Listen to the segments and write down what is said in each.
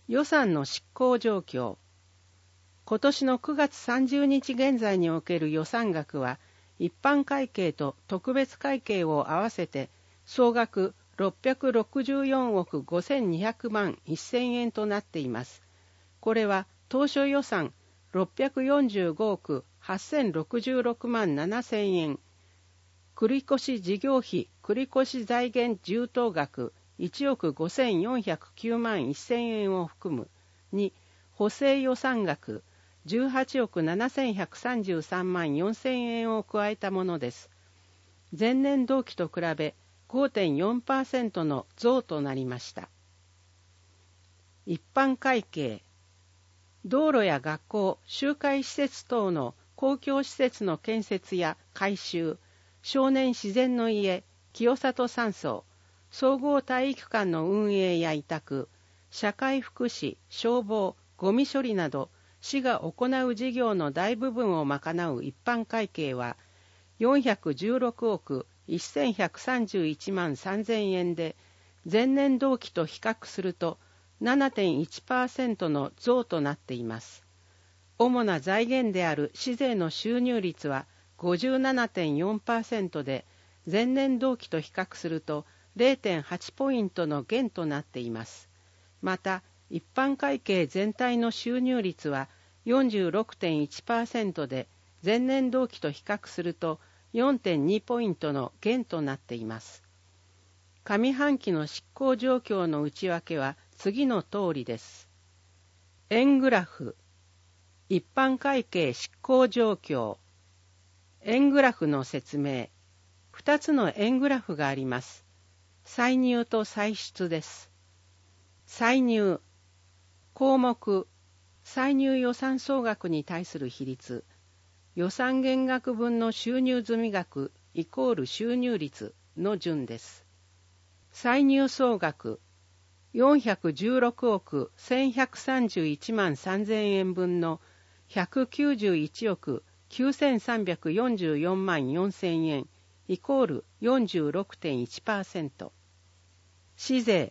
予算の執行状況。今年の9月30日現在における予算額は、一般会計と特別会計を合わせて総額664億5200万1000円となっています。これは当初予算645億8066万7000円、繰越事業費繰越財源充当額1億5409万1000円を含むに、補正予算額18億7133万4000円を加えたものです。前年同期と比べ 5.4% の増となりました。一般会計。道路や学校、集会施設等の公共施設の建設や改修、少年自然の家、清里山荘、総合体育館の運営や委託、社会福祉、消防、ゴミ処理など、市が行う事業の大部分を賄う一般会計は、416億1131万3000円で、前年同期と比較すると 7.1% の増となっています。主な財源である市税の収入率は 57.4% で、前年同期と比較すると 0.8 ポイントの減となっています。また、一般会計全体の収入率は 46.1% で、前年同期と比較すると 4.2 ポイントの減となっています。上半期の執行状況の内訳は次の通りです。円グラフ。一般会計執行状況。円グラフの説明。2つの円グラフがあります。歳入と歳出です。歳入。項目。歳入予算総額に対する比率。予算減額分の収入済額イコール収入率の順です。歳入総額416億1131万3000円分の191億9344万4000円イコール 46.1%。市税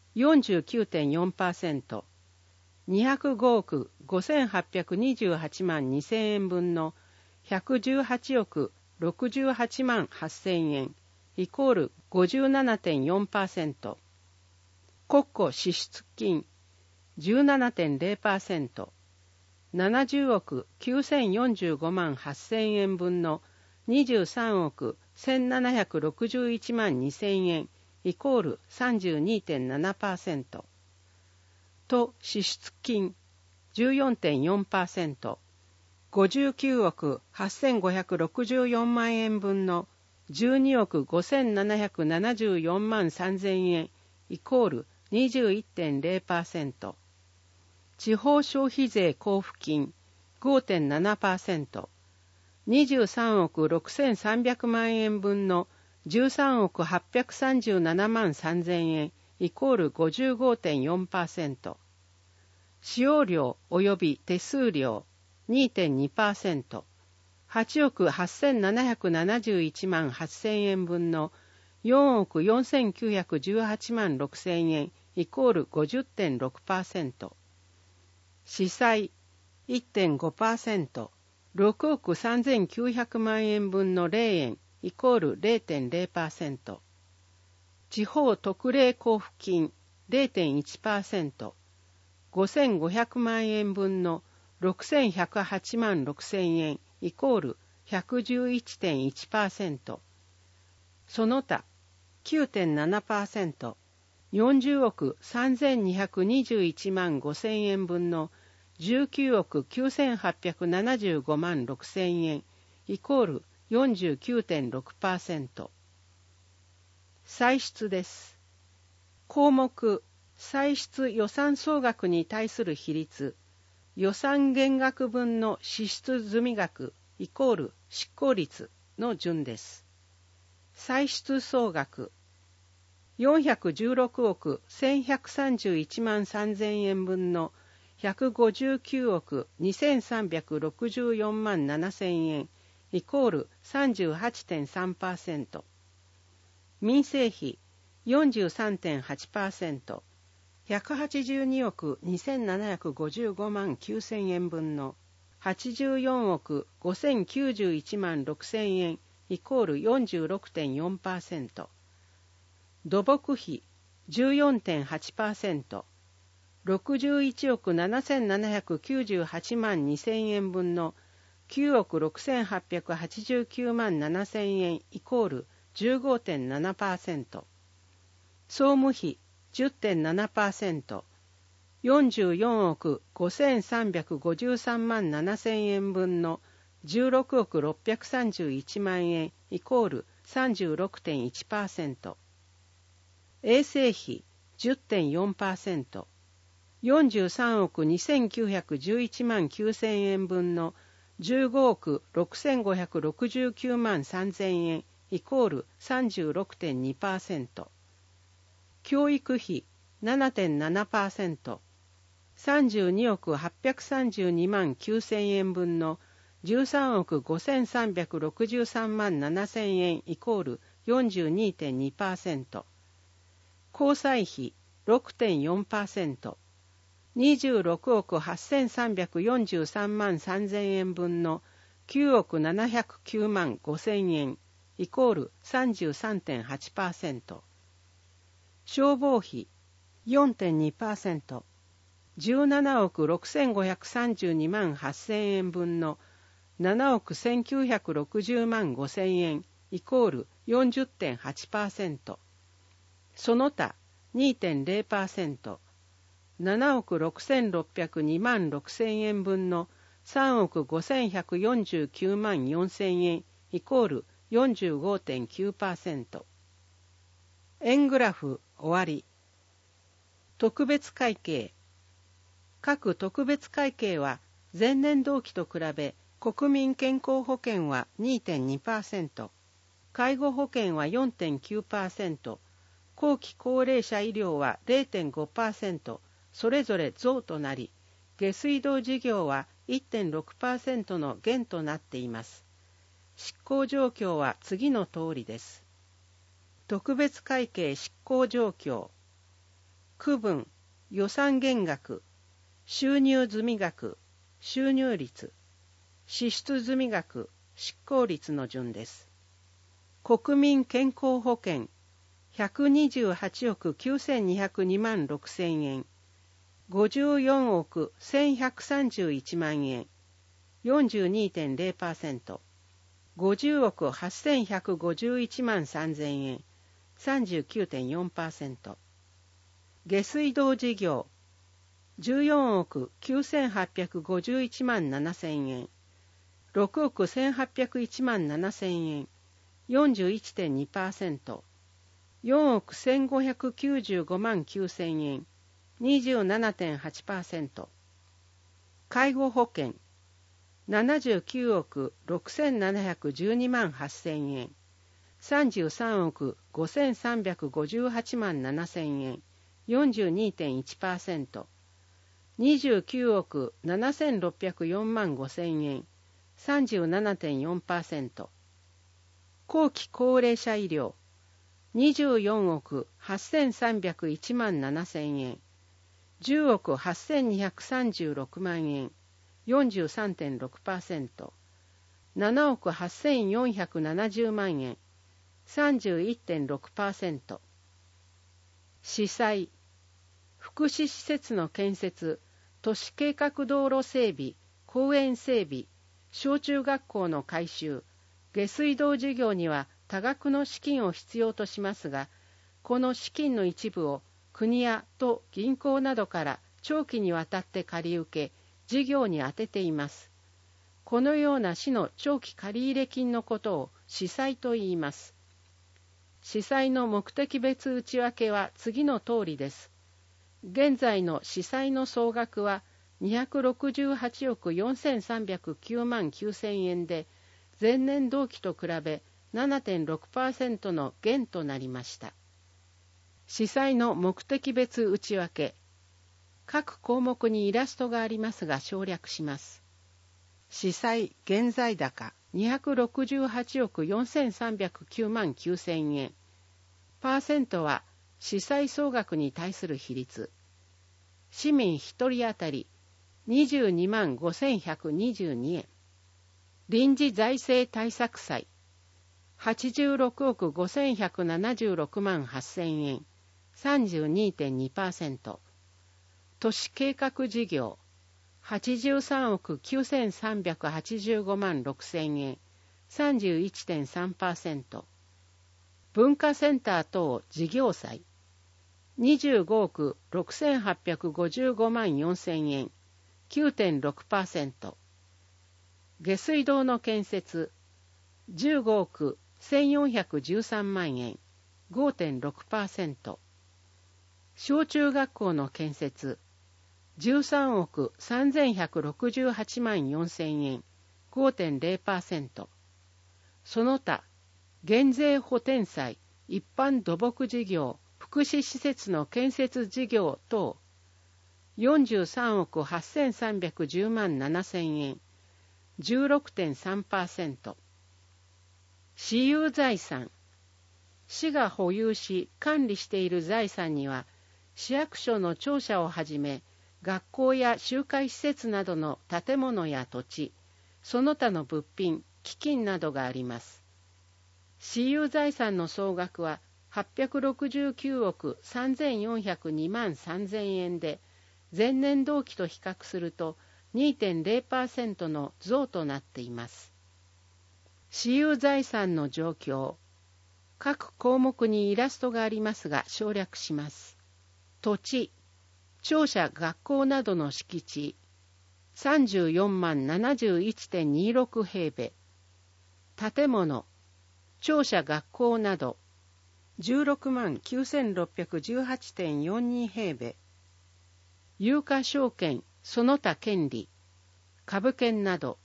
49.4%。205億5828万2000円分の118億68万8000円イコール 57.4%。国庫支出金 17.0%。70億9045万8000円分の23億1761万2000円イコール 32.7%。と支出金 14.4%。59億8564万円分の12億5774万3000円イコール 21.0%。地方消費税交付金 5.7%。23億6300万円分の13億837万3000円イコール 55.4%。使用料及び手数料 2.2%。8億8771万8000円分の4億4918万6000円イコール 50.6%。司債 1.5%。6億3900万円分の0円イコール 0.0%。地方特例交付金 0.1%。5500万円分の6108万6000円イコール 111.1%。その他 9.7%。40億3221万5000円分の19億9875万6000円イコール 49.6%。歳出です。項目歳出予算総額に対する比率、予算減額分の支出済額イコール執行率の順です。歳出総額416億1131万3000円分の159億2364万7000円イコール 38.3%。民生費 43.8%。 182億2755万9000円分の84億5091万6000円イコール 46.4%。土木費 14.8%。61億7798万2000円分の9億6889万7000円イコール 15.7%。総務費 10.7%。44億5353万7000円分の16億631万円イコール 36.1%。衛生費 10.4%。43億2911万9000円分の15億6569万3000円イコール 36.2%。教育費 7.7%。32億832万9000円分の13億5363万7000円イコール 42.2%。交際費 6.4%。26億8343万3000円分の9億709万5000円イコール 33.8%。消防費 4.2%。17億6532万8000円分の7億1960万5000円イコール 40.8%。その他 2.0%。7億6602万6000円分の3億5149万4000円イコール 45.9%。円グラフ終わり。特別会計。各特別会計は前年同期と比べ国民健康保険は 2.2%、介護保険は 4.9%、後期高齢者医療は 0.5%、それぞれ増となり、下水道事業は 1.6% の減となっています。執行状況は次の通りです。特別会計執行状況。区分、予算減額、収入済額、収入率、支出済額、執行率の順です。国民健康保険、128億9202万6000円、54億1131万円、42.0%、50億8151万3000円、39.4%。下水道事業、14億9851万7000円、6億1801万7000円、41.2%、4億1595万9000円、27.8%。介護保険、79億6712万8000円、33億5358万7000円、42.1%。29億7604万5000円、37.4%。後期高齢者医療、24億8301万7000円、10億8236万円、43.6%。7億8470万円、31.6%。司祭、福祉施設の建設、都市計画道路整備、公園整備、小中学校の改修、下水道事業には多額の資金を必要としますが、この資金の一部を国や都、銀行などから長期にわたって借り受け、事業に充てています。このような市の長期借入金のことを司祭と言います。司祭の目的別内訳は次の通りです。現在の司祭の総額は268億4309万9000円で、前年同期と比べ 7.6% の減となりました。司祭の目的別内訳。各項目にイラストがありますが省略します。司祭現在高268億4309万9000円。パーセントは司祭総額に対する比率。 市民1人当たり22万5122円。臨時財政対策債86億5176万8000円 32.2%。都市計画事業83億9385万6000円 31.3%。文化センター等事業債25億6855万4000円 9.6%。下水道の建設15億1413万円 5.6%。小中学校の建設13億3168万4000円 5.0%。その他減税補填債一般土木事業福祉施設の建設事業等43億8310万7000円 16.3%。私有財産市が保有し管理している財産には市役所の庁舎をはじめ学校や集会施設などの建物や土地その他の物品基金などがあります。私有財産の総額は869億3402万3000円で前年同期と比較すると 2.0% の増となっています。私有財産の状況各項目にイラストがありますが省略します。土地庁舎学校などの敷地34万 71.26 平米。建物庁舎学校など16万 9618.42 平米。有価証券その他権利株券など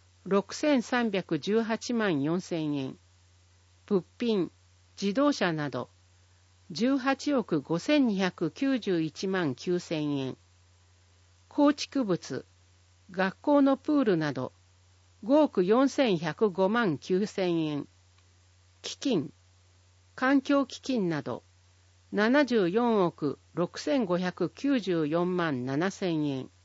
6318万4000円。物品自動車など18億5291万9000円。構築物学校のプールなど5億4105万9000円。基金環境基金など74億6594万7000円。